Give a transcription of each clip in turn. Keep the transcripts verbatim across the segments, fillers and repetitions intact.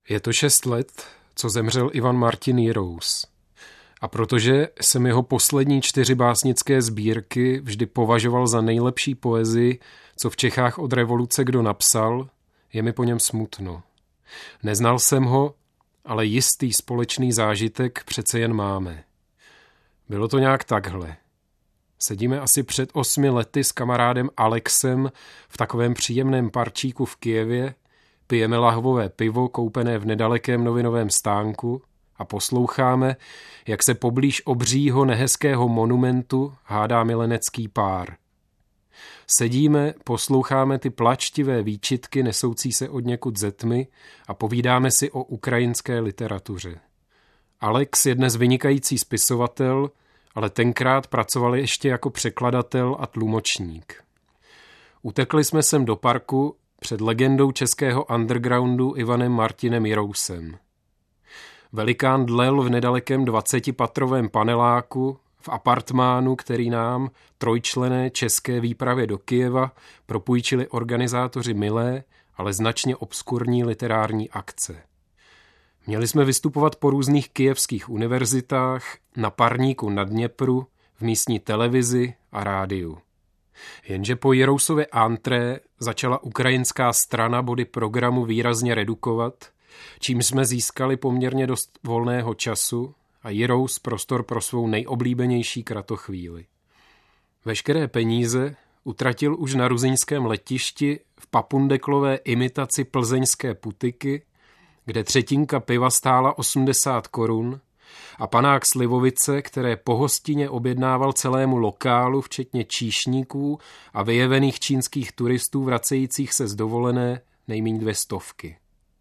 Je to šest let, co zemřel Ivan Martin Jirous. A protože jsem jeho poslední čtyři básnické sbírky vždy považoval za nejlepší poezii, co v Čechách od revoluce kdo napsal, je mi po něm smutno. Neznal jsem ho, ale jistý společný zážitek přece jen máme. Bylo to nějak takhle. Sedíme asi před osmi lety s kamarádem Alexem v takovém příjemném parčíku v Kyjevě, pijeme lahvové pivo koupené v nedalekém novinovém stánku a posloucháme, jak se poblíž obřího nehezkého monumentu hádá milenecký pár. Sedíme, posloucháme ty plačtivé výčitky nesoucí se od někud ze tmy a povídáme si o ukrajinské literatuře. Alex je dnes vynikající spisovatel, ale tenkrát pracoval ještě jako překladatel a tlumočník. Utekli jsme sem do parku před legendou českého undergroundu Ivanem Martinem Jirousem. Velikán dlel v nedalekém dvacetipatrovém paneláku v apartmánu, který nám, trojčlenné české výpravě do Kyjeva, propůjčili organizátoři milé, ale značně obskurní literární akce. Měli jsme vystupovat po různých kyjevských univerzitách, na parníku na Dněpru, v místní televizi a rádiu. Jenže po Jirousově antré začala ukrajinská strana body programu výrazně redukovat, čím jsme získali poměrně dost volného času a Jirous prostor pro svou nejoblíbenější kratochvíli. Veškeré peníze utratil už na ruzyňském letišti v papundeklové imitaci plzeňské putiky, kde třetinka piva stála osmdesát korun a panák Slivovice, které po hostině objednával celému lokálu, včetně číšníků a vyjevených čínských turistů vracejících se z dovolené, nejmíň dvě stovky.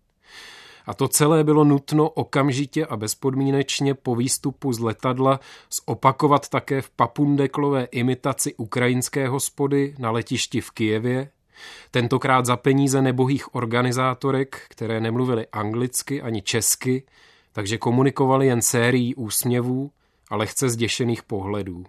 A to celé bylo nutno okamžitě a bezpodmínečně po výstupu z letadla zopakovat také v papundeklové imitaci ukrajinské hospody na letišti v Kyjevě, tentokrát za peníze nebohých organizátorek, které nemluvily anglicky ani česky, takže komunikovali jen sérií úsměvů a lehce zděšených pohledů.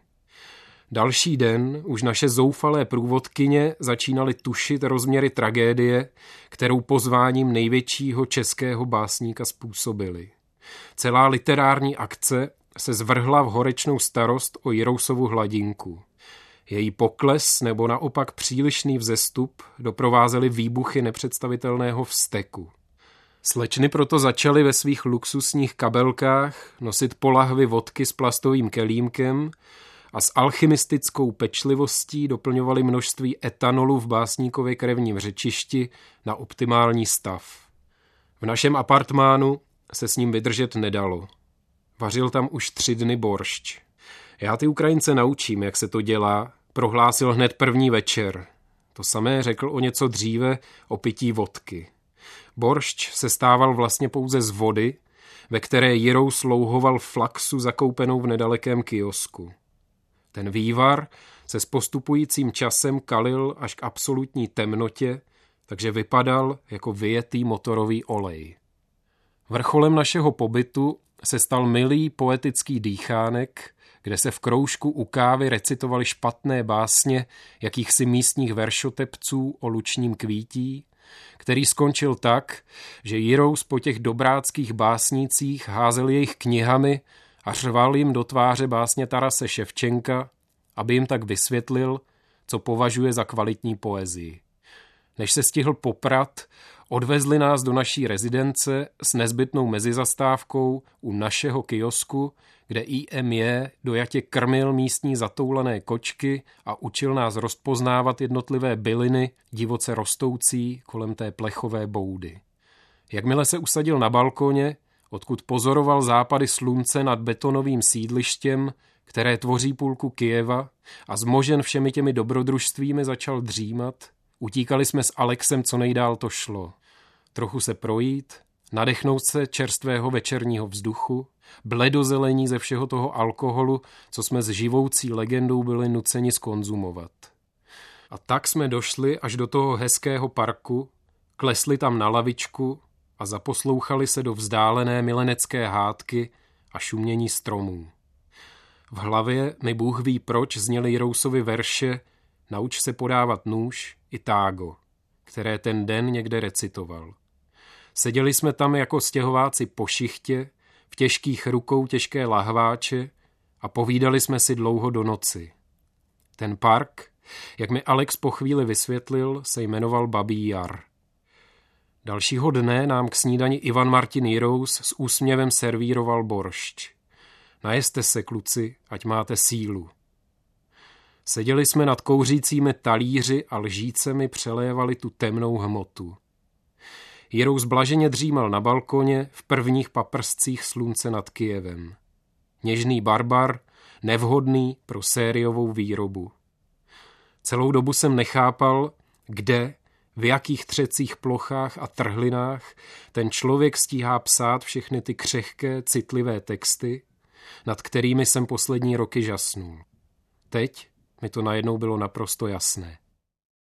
Další den už naše zoufalé průvodkyně začínaly tušit rozměry tragédie, kterou pozváním největšího českého básníka způsobili. Celá literární akce se zvrhla v horečnou starost o Jirousovu hladinku. Její pokles nebo naopak přílišný vzestup doprovázely výbuchy nepředstavitelného vzteku. Slečny proto začaly ve svých luxusních kabelkách nosit po lahvi vodky s plastovým kelímkem a s alchymistickou pečlivostí doplňovali množství etanolu v básníkově krevním řečišti na optimální stav. V našem apartmánu se s ním vydržet nedalo. Vařil tam už tři dny boršč. Já ty Ukrajince naučím, jak se to dělá, prohlásil hned první večer. To samé řekl o něco dříve o pití vodky. Boršč se stával vlastně pouze z vody, ve které Jirous louhoval flaxu zakoupenou v nedalekém kiosku. Ten vývar se s postupujícím časem kalil až k absolutní temnotě, takže vypadal jako vyjetý motorový olej. Vrcholem našeho pobytu se stal milý poetický dýchánek, kde se v kroužku u kávy recitovaly špatné básně jakýchsi místních veršotepců o lučním kvítí, který skončil tak, že Jirous po těch dobráckých básnících házel jejich knihami a řval jim do tváře básně Tarase Ševčenka, aby jim tak vysvětlil, co považuje za kvalitní poezii. Než se stihl poprat, odvezli nás do naší rezidence s nezbytnou mezizastávkou u našeho kiosku, kde í em jé dojatě krmil místní zatoulané kočky a učil nás rozpoznávat jednotlivé byliny divoce rostoucí kolem té plechové boudy. Jakmile se usadil na balkoně, odkud pozoroval západy slunce nad betonovým sídlištěm, které tvoří půlku Kyjeva, a zmožen všemi těmi dobrodružstvími začal dřímat, utíkali jsme s Alexem, co nejdál to šlo. Trochu se projít, nadechnout se čerstvého večerního vzduchu, bledozelení ze všeho toho alkoholu, co jsme s živoucí legendou byli nuceni zkonzumovat. A tak jsme došli až do toho hezkého parku, klesli tam na lavičku a zaposlouchali se do vzdálené milenecké hádky a šumění stromů. V hlavě mi Bůh ví proč zněly Jirousovy verše Nauč se podávat nůž i tágo, které ten den někde recitoval. Seděli jsme tam jako stěhováci po šichtě, v těžkých rukou těžké lahváče a povídali jsme si dlouho do noci. Ten park, jak mi Alex po chvíli vysvětlil, se jmenoval Babí jar. Dalšího dne nám k snídani Ivan Martin Jirous s úsměvem servíroval boršč. Najeste se, kluci, ať máte sílu. Seděli jsme nad kouřícími talíři a lžícemi přelévali tu temnou hmotu. Jirous blaženě dřímal na balkoně v prvních paprscích slunce nad Kyjevem. Něžný barbar, nevhodný pro sériovou výrobu. Celou dobu jsem nechápal, kde, v jakých třecích plochách a trhlinách ten člověk stíhá psát všechny ty křehké, citlivé texty, nad kterými jsem poslední roky žasnul. Teď mi to najednou bylo naprosto jasné.